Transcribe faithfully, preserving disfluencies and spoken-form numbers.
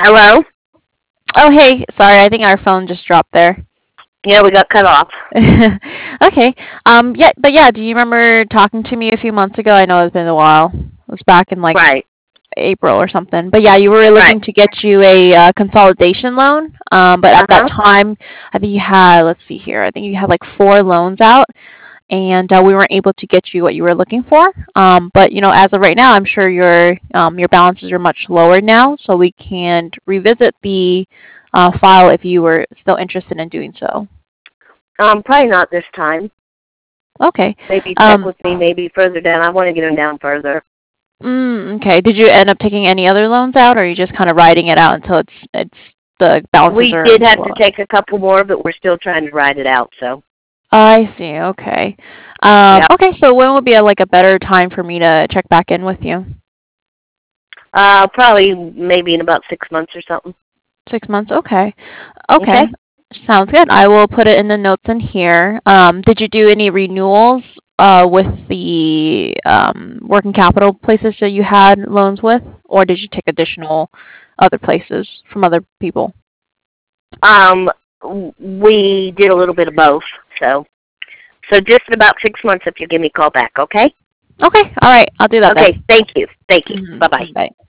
Hello? Oh, hey. Sorry, I think our phone just dropped there. Yeah, we got cut off. Okay. Um. Yeah. But yeah, do you remember talking to me a few months ago? I know it's been a while. It was back in like Right, April or something. But yeah, you were right. looking to get you a uh, consolidation loan. Um. But at that Uh-huh. time, I think you had. Let's see here. I think you had like four loans out, and uh, we weren't able to get you what you were looking for. Um. But you know, as of right now, I'm sure your um your balances are much lower now, so we can revisit the uh, file if you were still interested in doing so. Um, probably not this time. Okay. Maybe check Um, with me maybe further down. I want to get them down further. mm, okay. Did you end up taking any other loans out, or are you just kind of riding it out until it's it's the balances We are did have low? to take a couple more, but we're still trying to ride it out, so. I see. Okay. Um, Yeah. okay. So when would be a, like a better time for me to check back in with you? Uh, probably maybe in about six months or something. Six months. Okay. Okay. Okay? Sounds good. I will put it in the notes in here. Um, did you do any renewals uh, with the um, working capital places that you had loans with, or did you take additional other places from other people? Um, w- we did a little bit of both, so. So just in about six months if you give me a call back, okay? Okay. All right. I'll do that Okay, then. thank you. Thank you. Bye-bye. Mm-hmm. Bye.